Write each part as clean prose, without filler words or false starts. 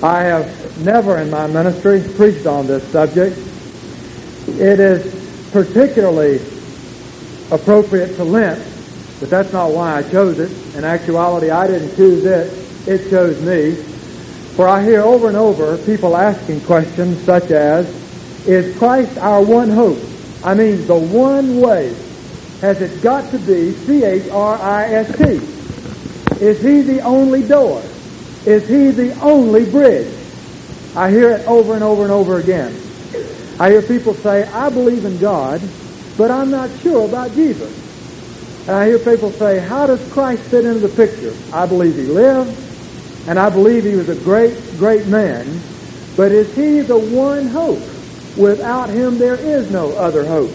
I have never in my ministry preached on this subject. It is particularly appropriate to Lent, but that's not why I chose it. In actuality, I didn't choose it. It chose me. For I hear over and over people asking questions such as, is Christ our one hope? I mean, the one way. Has it got to be Christ? Is He the only door? Is He the only bridge? I hear it over and over and over again. I hear people say, I believe in God, but I'm not sure about Jesus. And I hear people say, how does Christ fit into the picture? I believe He lived, and I believe He was a great, great man, but is He the one hope? Without Him, there is no other hope.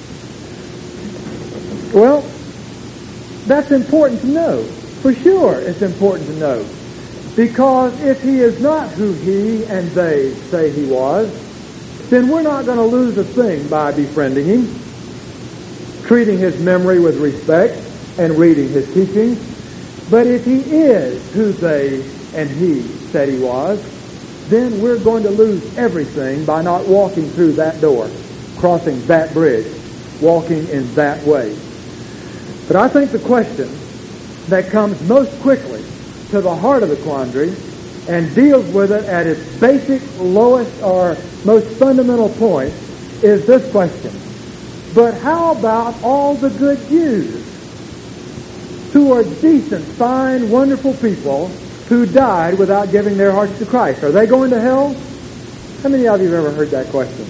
Well, that's important to know. For sure, it's important to know. Because if He is not who he and they say He was, then we're not going to lose a thing by befriending Him, treating His memory with respect, and reading His teachings. But if He is who they and he said He was, then we're going to lose everything by not walking through that door, crossing that bridge, walking in that way. But I think the question that comes most quickly to the heart of the quandary and deals with it at its basic, lowest, or most fundamental point is this question. But how about all the good Jews who are decent, fine, wonderful people who died without giving their hearts to Christ? Are they going to hell? How many of you have ever heard that question?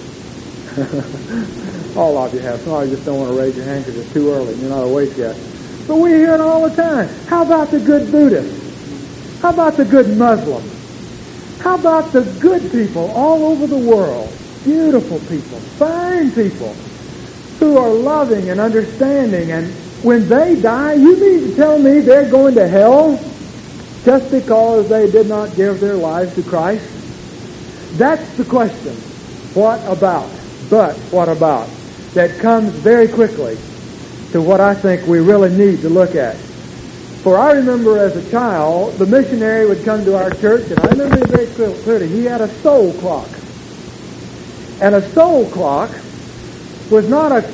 All of you have. Some of you just don't want to raise your hand because it's too early and you're not awake yet. But we hear it all the time. How about the good Buddhists? How about the good Muslims? How about the good people all over the world? Beautiful people, fine people, who are loving and understanding, and when they die, you mean to tell me they're going to hell just because they did not give their lives to Christ? That's the question. What about? But what about? That comes very quickly to what I think we really need to look at. For I remember as a child, the missionary would come to our church, and I remember it very clearly. He had a soul clock. And a soul clock was not a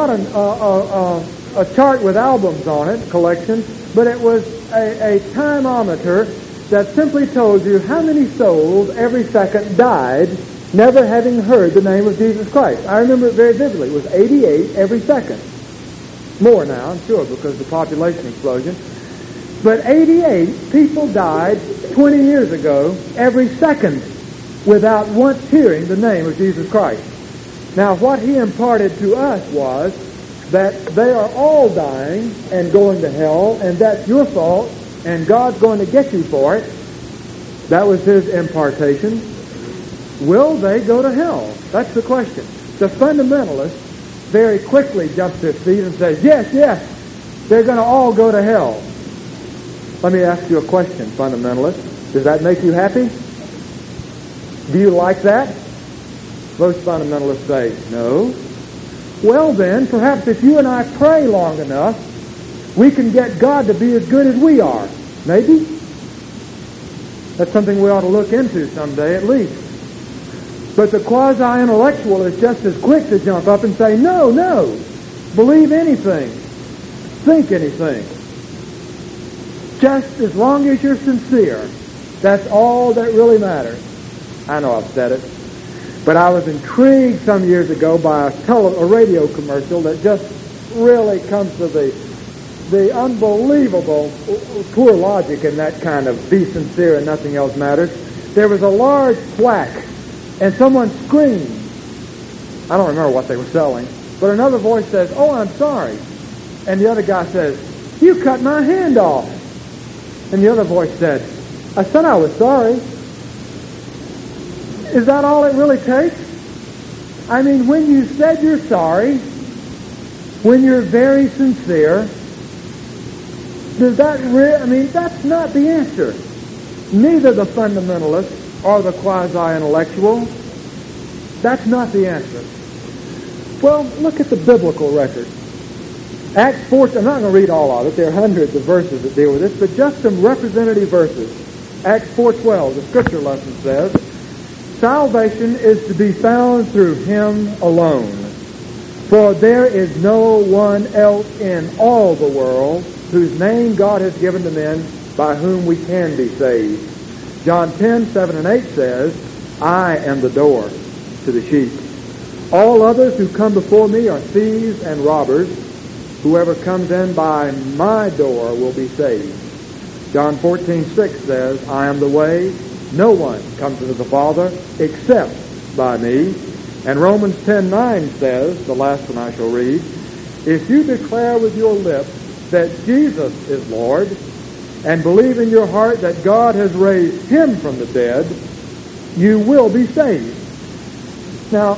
chart with albums on it, collections, but it was a timeometer that simply told you how many souls every second died never having heard the name of Jesus Christ. I remember it very vividly. It was 88 every second. More now, I'm sure, because of the population explosion. But 88 people died 20 years ago every second without once hearing the name of Jesus Christ. Now, what he imparted to us was that they are all dying and going to hell, and that's your fault, and God's going to get you for it. That was his impartation. Will they go to hell? That's the question. The fundamentalist very quickly jumps to his feet and says, yes, they're going to all go to hell. Let me ask you a question, fundamentalist. Does that make you happy? Do you like that? Most fundamentalists say, no. Well then, perhaps if you and I pray long enough, we can get God to be as good as we are. Maybe? That's something we ought to look into someday at least. But the quasi-intellectual is just as quick to jump up and say, no, believe anything, think anything. Just as long as you're sincere, that's all that really matters. I know I've said it, but I was intrigued some years ago by a radio commercial that just really comes to the unbelievable poor logic in that kind of be sincere and nothing else matters. There was a large plaque, and someone screamed. I don't remember what they were selling, but another voice says, oh, I'm sorry. And the other guy says, you cut my hand off. And the other voice said, I said I was sorry. Is that all it really takes? I mean, when you said you're sorry, when you're very sincere, does that that's not the answer. Neither the fundamentalist or the quasi-intellectual. That's not the answer. Well, look at the biblical record. Acts 4, I'm not going to read all of it. There are hundreds of verses that deal with this, but just some representative verses. Acts 4:12, the scripture lesson says, salvation is to be found through him alone. For there is no one else in all the world whose name God has given to men by whom we can be saved. John 10:7 and 8 says, I am the door to the sheep. All others who come before me are thieves and robbers. Whoever comes in by my door will be saved. John 14:6 says, I am the way. No one comes to the Father except by me. And Romans 10:9 says, the last one I shall read, if you declare with your lips that Jesus is Lord and believe in your heart that God has raised him from the dead, you will be saved. Now,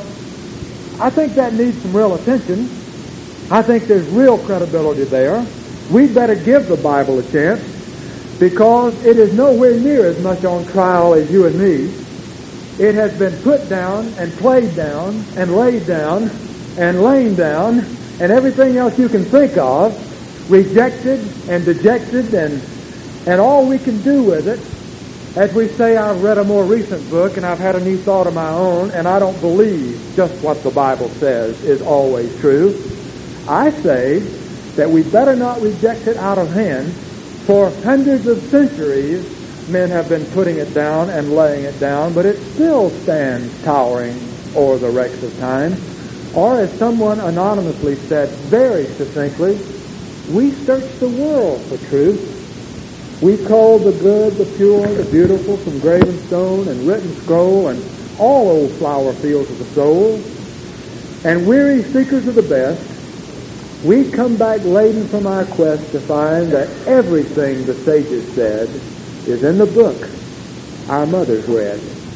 I think that needs some real attention. I think there's real credibility there. We'd better give the Bible a chance because it is nowhere near as much on trial as you and me. It has been put down and played down and laid down and lain down and everything else you can think of, rejected and dejected, and all we can do with it, as we say, I've read a more recent book and I've had a new thought of my own, and I don't believe just what the Bible says is always true. I say that we better not reject it out of hand. For hundreds of centuries, men have been putting it down and laying it down, but it still stands towering over the wrecks of time. Or as someone anonymously said very succinctly, we search the world for truth. We call the good, the pure, the beautiful from graven stone and written scroll and all old flower fields of the soul. And weary seekers of the best, we come back laden from our quest to find that everything the sages said is in the book our mothers read.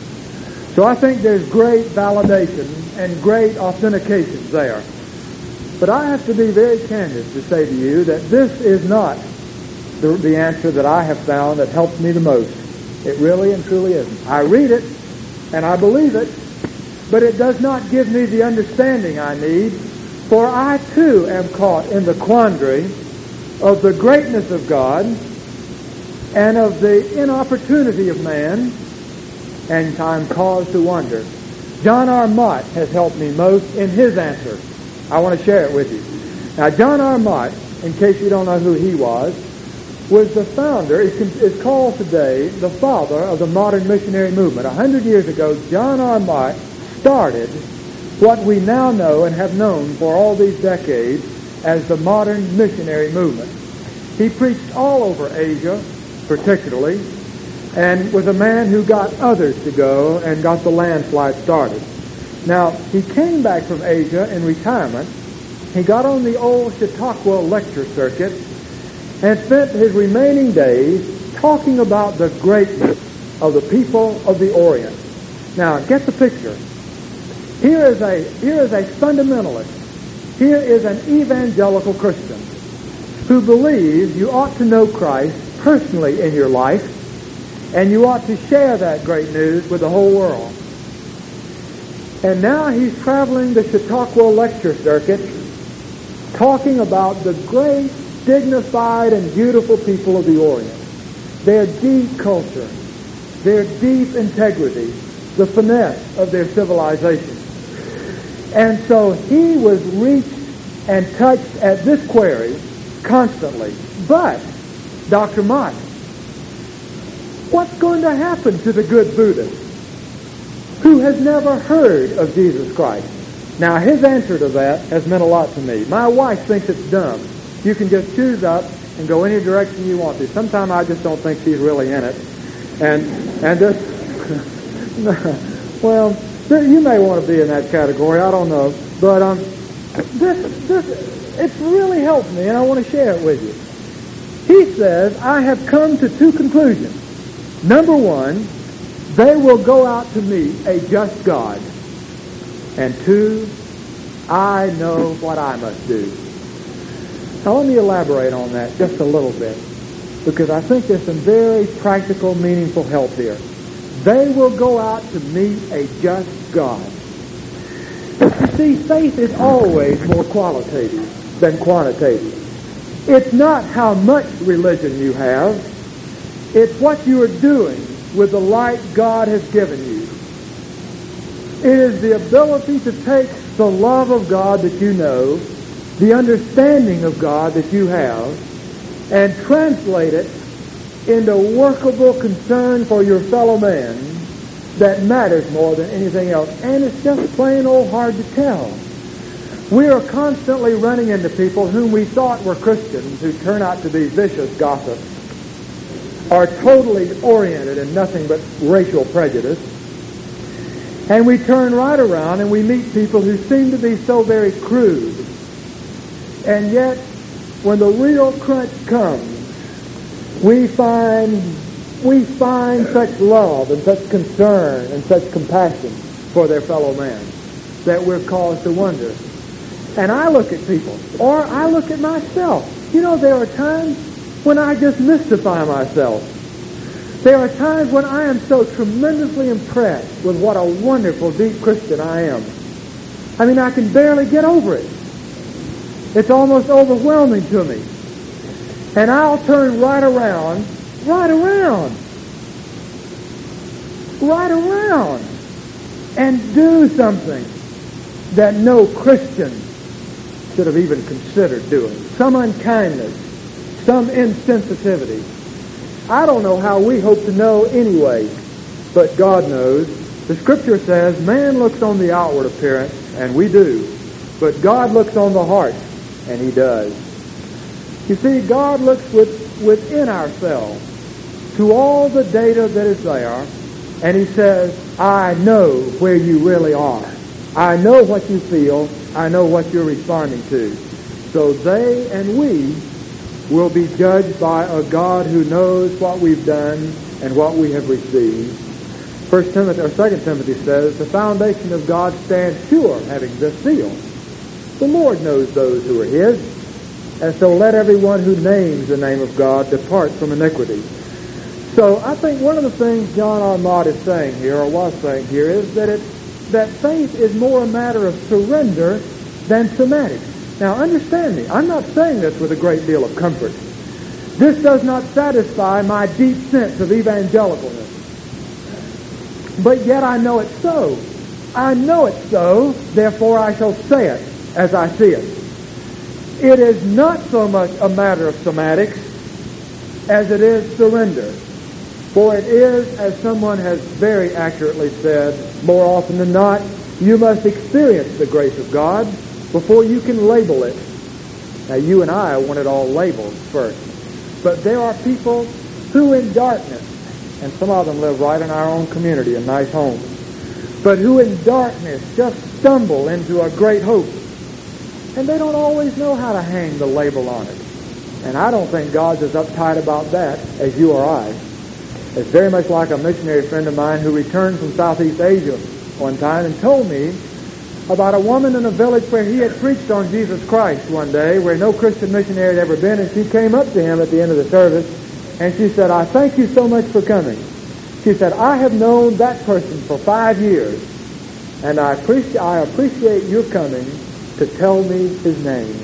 So I think there's great validation and great authentication there. But I have to be very candid to say to you that this is not the answer that I have found that helps me the most. It really and truly isn't. I read it and I believe it, but it does not give me the understanding I need, for I too am caught in the quandary of the greatness of God and of the inopportunity of man, and I'm caused to wonder. John R. Mott has helped me most in his answer. I want to share it with you. Now, John R. Mott, in case you don't know who he was the founder, is called today the father of the modern missionary movement. 100 years ago, John R. Mott started what we now know and have known for all these decades as the modern missionary movement. He preached all over Asia, particularly, and was a man who got others to go and got the landslide started. Now, he came back from Asia in retirement. He got on the old Chautauqua lecture circuit and spent his remaining days talking about the greatness of the people of the Orient. Now, get the picture. Here is a fundamentalist. Here is an evangelical Christian who believes you ought to know Christ personally in your life, and you ought to share that great news with the whole world. And now he's traveling the Chautauqua lecture circuit talking about the great, dignified, and beautiful people of the Orient. Their deep culture, their deep integrity, the finesse of their civilization. And so he was reached and touched at this query constantly. But, Dr. Mott, what's going to happen to the good Buddhist who has never heard of Jesus Christ? Now, his answer to that has meant a lot to me. My wife thinks it's dumb. You can just choose up and go any direction you want to. Sometimes I just don't think she's really in it. And just, well, you may want to be in that category. I don't know. But it's really helped me, and I want to share it with you. He says, I have come to two conclusions. Number one, they will go out to meet a just God. And two, I know what I must do. Now let me elaborate on that just a little bit, because I think there's some very practical, meaningful help here. They will go out to meet a just God. You see, faith is always more qualitative than quantitative. It's not how much religion you have. It's what you are doing with the light God has given you. It is the ability to take the love of God that you know, the understanding of God that you have, and translate it into workable concern for your fellow man that matters more than anything else. And it's just plain old hard to tell. We are constantly running into people whom we thought were Christians who turn out to be vicious gossips, are totally oriented in nothing but racial prejudice. And we turn right around and we meet people who seem to be so very crude. And yet, when the real crunch comes, we find such love and such concern and such compassion for their fellow man that we're caused to wonder. And I look at people, or I look at myself. You know, there are times when I just mystify myself. There are times when I am so tremendously impressed with what a wonderful, deep Christian I am. I mean, I can barely get over it. It's almost overwhelming to me. And I'll turn right around, and do something that no Christian should have even considered doing. Some unkindness, some insensitivity. I don't know how we hope to know anyway, but God knows. The Scripture says, man looks on the outward appearance, and we do. But God looks on the heart, and He does. You see, God looks within ourselves to all the data that is there, and He says, I know where you really are. I know what you feel. I know what you're responding to. So they and we will be judged by a God who knows what we've done and what we have received. 2 Timothy says, the foundation of God stands sure, having this seal. The Lord knows those who are His. And so let everyone who names the name of God depart from iniquity. So I think one of the things John Armad is saying here, or was saying here, is that faith is more a matter of surrender than semantics. Now understand me, I'm not saying this with a great deal of comfort. This does not satisfy my deep sense of evangelicalness. But yet I know it's so. I know it's so, therefore I shall say it as I see it. It is not so much a matter of semantics as it is surrender. For it is, as someone has very accurately said, more often than not, you must experience the grace of God before you can label it. Now, you and I want it all labeled first. But there are people who in darkness, and some of them live right in our own community in nice homes, but who in darkness just stumble into a great hope. And they don't always know how to hang the label on it. And I don't think God's as uptight about that as you or I. It's very much like a missionary friend of mine who returned from Southeast Asia one time and told me about a woman in a village where he had preached on Jesus Christ one day, where no Christian missionary had ever been, and she came up to him at the end of the service, and she said, I thank you so much for coming. She said, I have known that person for 5 years, and I appreciate your coming to tell me his name.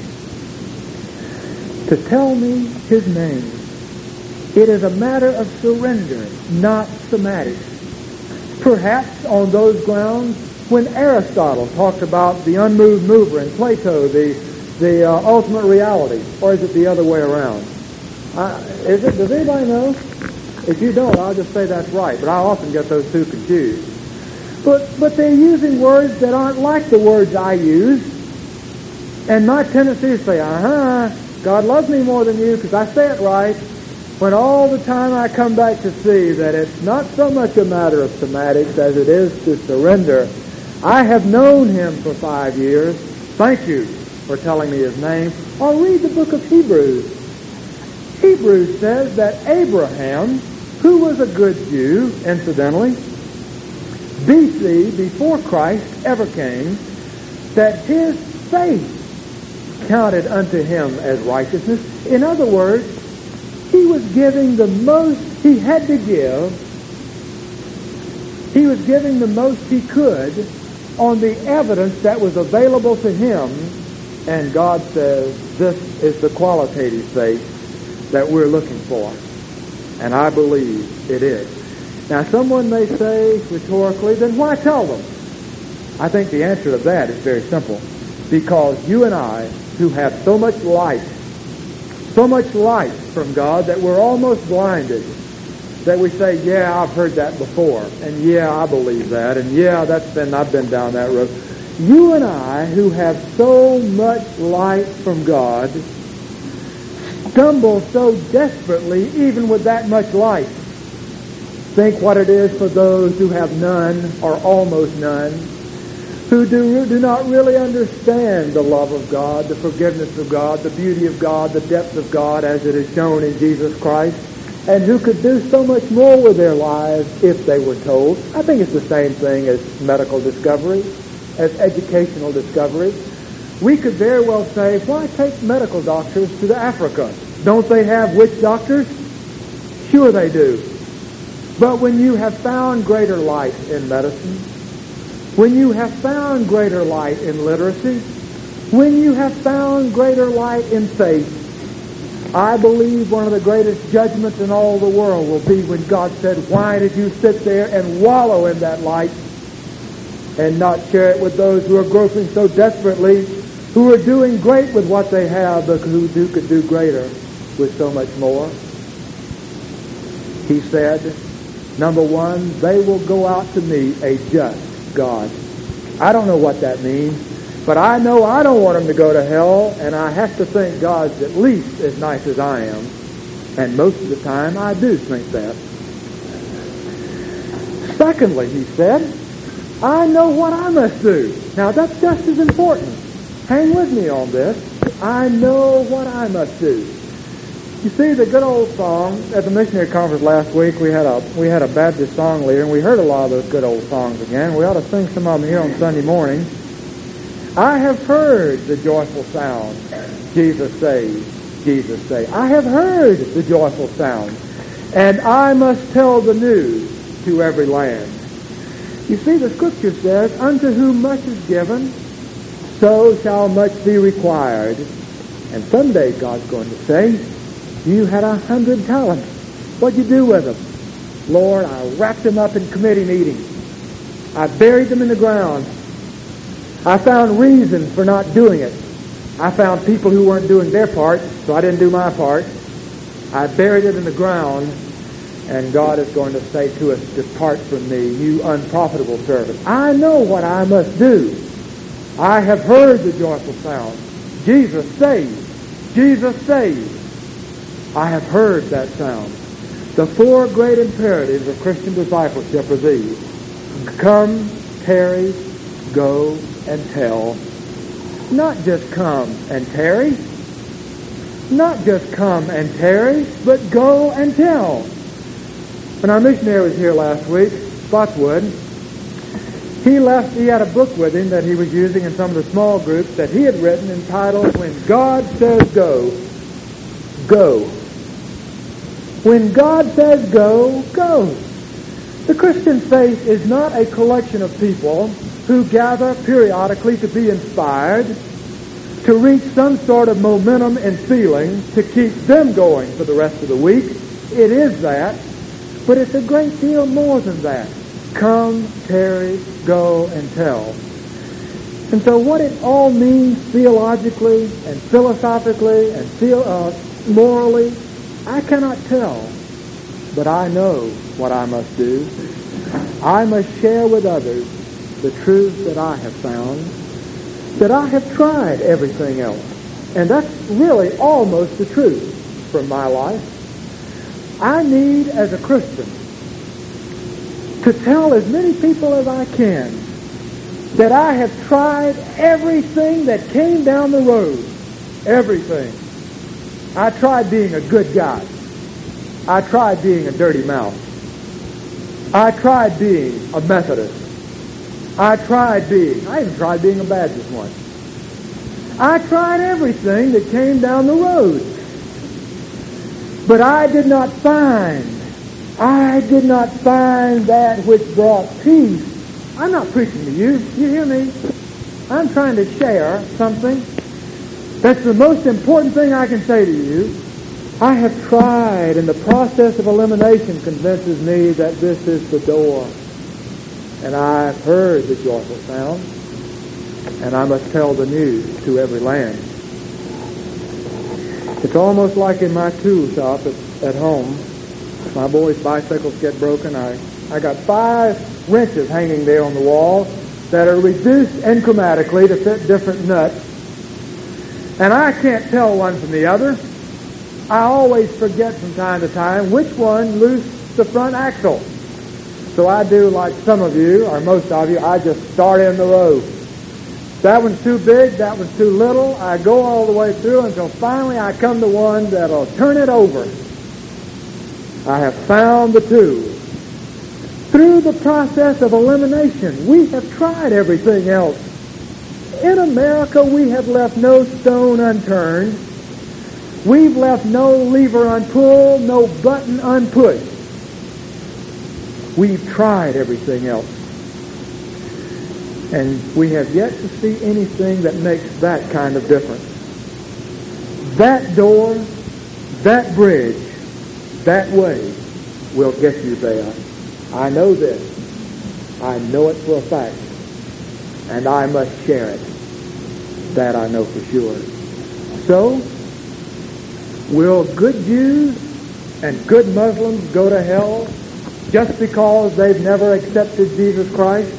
To tell me his name. It is a matter of surrender, not semantics. Perhaps on those grounds, when Aristotle talked about the unmoved mover and Plato, the ultimate reality, or is it the other way around? Does anybody know? If you don't, I'll just say that's right, but I often get those two confused. But they're using words that aren't like the words I use, and my tendency is to say, God loves me more than you because I say it right, when all the time I come back to see that it's not so much a matter of semantics as it is to surrender. I have known him for 5 years. Thank you for telling me his name. Or read the book of Hebrews. Hebrews says that Abraham, who was a good Jew, incidentally, BC, before Christ ever came, that his faith counted unto him as righteousness. In other words, he was giving the most he had to give. He was giving the most he could on the evidence that was available to him. And God says, this is the qualitative faith that we're looking for. And I believe it is. Now, someone may say rhetorically, then why tell them? I think the answer to that is very simple. Because you and I, who have so much light from God that we're almost blinded, that we say, yeah, I've heard that before, and yeah, I believe that, and yeah, I've been down that road. You and I, who have so much light from God, stumble so desperately even with that much light. Think what it is for those who have none or almost none, who do not really understand the love of God, the forgiveness of God, the beauty of God, the depth of God as it is shown in Jesus Christ, and who could do so much more with their lives if they were told. I think it's the same thing as medical discovery, as educational discovery. We could very well say, why take medical doctors to Africa? Don't they have witch doctors? Sure they do. But when you have found greater light in medicine, when you have found greater light in literacy, when you have found greater light in faith, I believe one of the greatest judgments in all the world will be when God said, why did you sit there and wallow in that light and not share it with those who are groping so desperately, who are doing great with what they have, but who could do greater with so much more? He said, number one, they will go out to meet a just God. I don't know what that means, but I know I don't want them to go to hell, and I have to think God's at least as nice as I am. And most of the time, I do think that. Secondly, he said, I know what I must do. Now, that's just as important. Hang with me on this. I know what I must do. You see, the good old song at the missionary conference last week, we had a Baptist song leader, and we heard a lot of those good old songs again. We ought to sing some of them here on Sunday morning. I have heard the joyful sound, Jesus saves, Jesus saves. I have heard the joyful sound, and I must tell the news to every land. You see, the Scripture says, unto whom much is given, so shall much be required. And someday God's going to say, you had 100 talents. What'd you do with them? Lord, I wrapped them up in committee meetings. I buried them in the ground. I found reasons for not doing it. I found people who weren't doing their part, so I didn't do my part. I buried it in the ground, and God is going to say to us, depart from me, you unprofitable servant. I know what I must do. I have heard the joyful sound. Jesus saves. Jesus saves. I have heard that sound. The four great imperatives of Christian discipleship are these. Come, tarry, go, and tell. Not just come and tarry. Not just come and tarry, but go and tell. When our missionary was here last week, Spotswood, he had a book with him that he was using in some of the small groups that he had written entitled, When God Says Go, Go. When God says go, go. The Christian faith is not a collection of people who gather periodically to be inspired, to reach some sort of momentum and feeling to keep them going for the rest of the week. It is that, but it's a great deal more than that. Come, tarry, go, and tell. And so what it all means theologically and philosophically and morally, I cannot tell, but I know what I must do. I must share with others the truth that I have found, that I have tried everything else. And that's really almost the truth from my life. I need, as a Christian, to tell as many people as I can that I have tried everything that came down the road. Everything. I tried being a good guy. I tried being a dirty mouth. I tried being a Methodist. I even tried being a Baptist once. I tried everything that came down the road. But I did not find that which brought peace. I'm not preaching to you. You hear me? I'm trying to share something. That's the most important thing I can say to you. I have tried, and the process of elimination convinces me that this is the door. And I've heard the joyful sound, and I must tell the news to every land. It's almost like in my tool shop at home. My boys' bicycles get broken. I got 5 wrenches hanging there on the wall that are reduced enchromatically to fit different nuts. And I can't tell one from the other. I always forget from time to time which one loosed the front axle. So I do like some of you, or most of you, I just start in the row. That one's too big, that one's too little. I go all the way through until finally I come to one that'll turn it over. I have found the tool. Through the process of elimination, we have tried everything else. In America, we have left no stone unturned. We've left no lever unpulled, no button unpushed. We've tried everything else. And we have yet to see anything that makes that kind of difference. That door, that bridge, that way will get you there. I know this. I know it for a fact. And I must share it. That I know for sure. So, will good Jews and good Muslims go to hell just because they've never accepted Jesus Christ?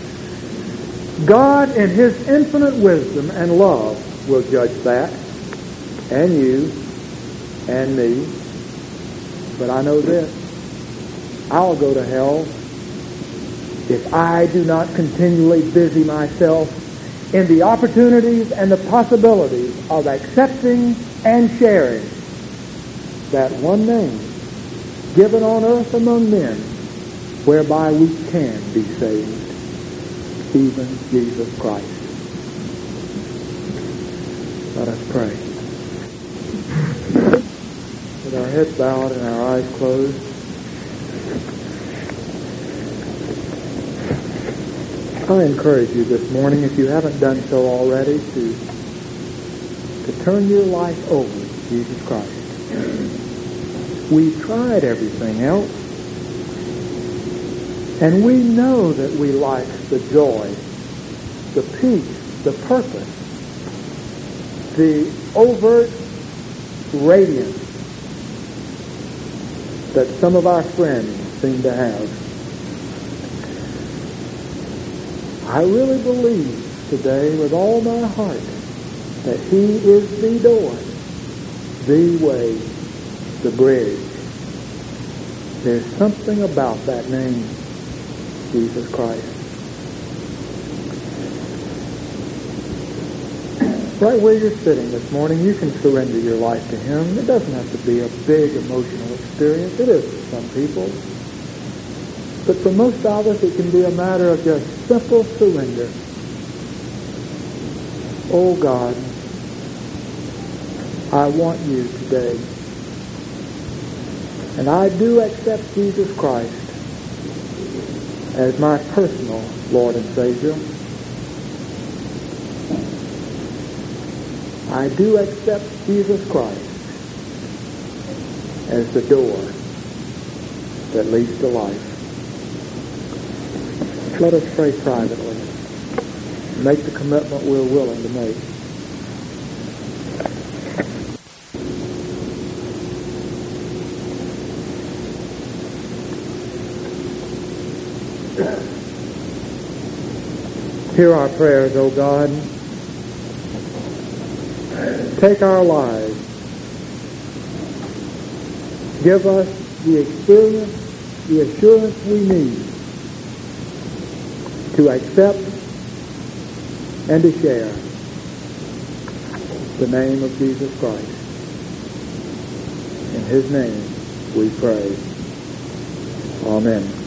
God, in His infinite wisdom and love, will judge that, and you, and me. But I know this. I'll go to hell if I do not continually busy myself in the opportunities and the possibilities of accepting and sharing that one name given on earth among men whereby we can be saved, even Jesus Christ. Let us pray. With our heads bowed and our eyes closed, I encourage you this morning, if you haven't done so already, to turn your life over to Jesus Christ. We've tried everything else, and we know that we lack the joy, the peace, the purpose, the overt radiance that some of our friends seem to have. I really believe today with all my heart that He is the door, the way, the bridge. There's something about that name, Jesus Christ. Right where you're sitting this morning, you can surrender your life to Him. It doesn't have to be a big emotional experience. It is for some people. But for most of us, it can be a matter of just simple surrender. Oh God, I want you today. And I do accept Jesus Christ as my personal Lord and Savior. I do accept Jesus Christ as the door that leads to life. Let us pray privately. Make the commitment we're willing to make. Hear our prayers, O God. Take our lives. Give us the experience, the assurance we need to accept and to share the name of Jesus Christ. In His name we pray. Amen.